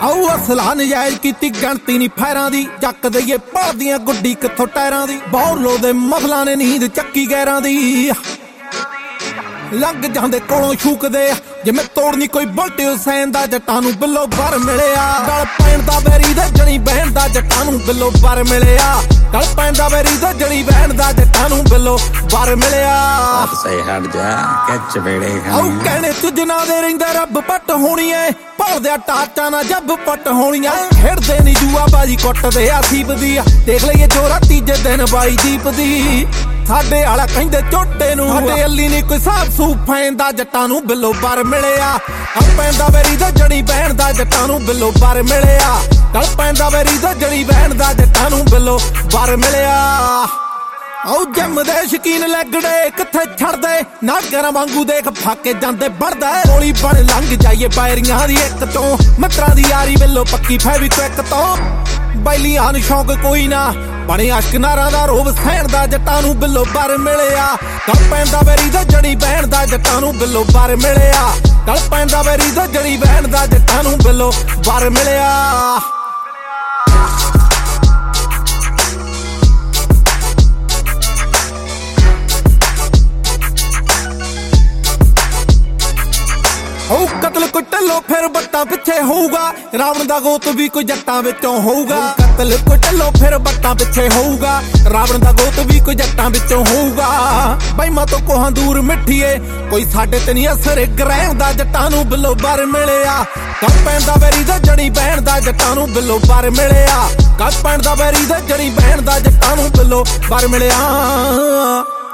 ਆਓ ਅਸਲਾ ਨਜਾਇਜ਼ ਕੀਤੀ ਗਣਤੀ ਨੀ ਫੈਰਾਂ ਦੀ ਚੱਕ ਦਈਏ ਭਾਦੀਆਂ ਗੁੱਡੀ ਕਿੱਥੋਂ ਟਾਇਰਾਂ ਦੀ ਬੌਰਲੋ ਦੇ ਮਫਲਾਂ ਨੇ ਨੀਂਦ ਚੱਕੀ ਗੈਰਾਂ ਦੀ ਲੰਘ ਜਾਂਦੇ ਕੋਲੋਂ ਛੂਕਦੇ ਜਿਵੇਂ ਤੋੜਨੀ ਕੋਈ ਬੁਲਟ ਹੁਸੈਨ ਦਾ ਜੱਟਾਂ ਨੂੰ ਬਿੱਲੋ ਬਰ ਮਿਲਿਆ ਗਲ ਪੈਣ ਦਾ ਬੈਰੀ ਦੇ ਜਣੀ ਬਹਿਣ ਦਾ ਜੱਟਾਂ ਨੂੰ ਬਿੱਲੋ ਬਰ ਮਿਲਿਆ ਗਲ ਪੈਣ ਦਾ ਬੈਰੀ ਦੇ ਜਣੀ ਬਹਿਣ ਦਾ ਜੱਟਾਂ ਨੂੰ ਬਿੱਲੋ ਬਰ ਮਿਲਿਆ ਸਹੀ ਹਟ ਜਾ ਕੱਚ ਵੇੜੇ ਆਉ ਕਹਿਣੇ ਤੁਜਨਾ ਦੇ ਰਹਿੰਦਾ ਰੱਬ ਪੱਟ ਹੋਣੀ ਐ ਭੌਲਦਿਆ ਟਾਚਾਂ ਨਾ ਜੱਬ ਪੱਟ ਹੋਣੀਆਂ ਖੇਡਦੇ ਨੀ ਜੂਆ ਬਾਜੀ ਕੁੱਟਦੇ ਆ ਸੀਪ ਦੀ ਦੇਖ ਲਈਏ ਜੋਰਾ ਤੀਜੇ ਦਿਨ ਬਾਈ ਦੀਪ ਦੀ ਸਾਡੇ ਆਲਾ ਕਹਿੰਦੇ ਝੋਟੇ ਨੂੰ ਸਾਡੇ ਅੱਲੀ ਨੀ ਕੋਈ ਸਾਫ ਸੂਫ ਫੈਂਦਾ ਜੱਟਾਂ ਨੂੰ ਬਿੱਲੋ ਬਰ ਮਿਲਿਆ ਗਲ ਪੈਂਦਾ ਬੈਰੀ ਦਾ ਜਣੀ ਬਹਿਣ ਦਾ ਜੱਟਾਂ ਨੂੰ ਬਿੱਲੋ ਬਰ ਮਿਲਿਆ ਗਲ ਪੈਂਦਾ ਬੈਰੀ ਦਾ ਜਣੀ ਬਹਿਣ ਦਾ ਜੱਟਾਂ ਨੂੰ ਬਿੱਲੋ ਬਰ ਮਿਲਿਆ ਆਉ ਜਿੰਮ ਦੇ ਸ਼ਕੀਨ ਲੱਗੜੇ ਕਿੱਥੇ ਛੱਡਦੇ ਨਾਗਰਾਂ ਵਾਂਗੂ ਦੇਖ ਫਾਕੇ ਜਾਂਦੇ ਵੜਦਾ ਗੋਲੀ ਬਣ ਲੰਘ ਜਾਈਏ ਬਾਇਰੀਆਂ ਦੀ ਇੱਕ ਤੋਂ ਮਿੱਤਰਾਂ ਦੀ ਯਾਰੀ ਵੱਲੋਂ ਪੱਕੀ ਫੈਵਿਕਵਿਕ ਤੋਂ ਬੈਲੀਆਂ ਨੂੰ ਸ਼ੌਂਕ ਕੋਈ ਨਾ ਬਣੇ ਅਸ਼ਕ ਨਾਰਾਂ ਦਾ ਰੋਬ ਸਹਿਣ ਦਾ ਜੱਟਾਂ ਨੂੰ ਬਿੱਲੋ ਬਰ ਮਿਲਿਆ ਗਲ ਪੈਂਦਾ ਬੈਰੀ ਦਾ ਜਣੀ ਬਹਿਣ ਦਾ ਜੱਟਾਂ ਨੂੰ ਬਿੱਲੋ ਬਰ ਮਿਲਿਆ ਗਲ ਪੈਂਦਾ ਬੈਰੀ ਦਾ ਜਣੀ ਬਹਿਣ ਦਾ ਜੱਟਾਂ ਨੂੰ ਬਿੱਲੋ ਬਰ ਮਿਲਿਆ ਹੋ ਕਤਲ ਕੋਈ ਢੱਲੋ ਫਿਰ ਬੱਟਾਂ ਪਿੱਛੇ ਹੋਊਗਾ ਰਾਵਣ ਦਾ ਗੋਤ ਵੀ ਕੋਈ ਜੱਟਾਂ ਵਿੱਚੋਂ ਹੋਊਗਾ ਕਤਲ ਕੋਈ ਢੱਲੋ ਫਿਰ ਬੱਟਾਂ ਪਿੱਛੇ ਹੋਊਗਾ ਰਾਵਣ ਦਾ ਗੋਤ ਵੀ ਕੋਈ ਜੱਟਾਂ ਵਿੱਚੋਂ ਹੋਊਗਾ ਬਈਮਾ ਤੋਂ ਕੋਹਾਂ ਦੂਰ ਮਿੱਠੀਏ ਕੋਈ ਸਾਡੇ ਤੇ ਨਹੀਂ ਅਸਰ ਗ੍ਰਹਿ ਦਾ ਜੱਟਾਂ ਨੂੰ ਬਿੱਲੋ ਬਰ ਮਿਲਿਆ ਗਲ ਪੈਂਦਾ ਬੈਰੀ ਦਾ ਜਣੀ ਬਹਿਣ ਦਾ ਜੱਟਾਂ ਨੂੰ ਬਿੱਲੋ ਬਰ ਮਿਲਿਆ ਗਲ ਪੈਂਦਾ ਬੈਰੀ ਦਾ ਜਣੀ ਬਹਿਣ ਦਾ ਜੱਟਾਂ ਨੂੰ ਬਿੱਲੋ ਬਰ ਮਿਲਿਆ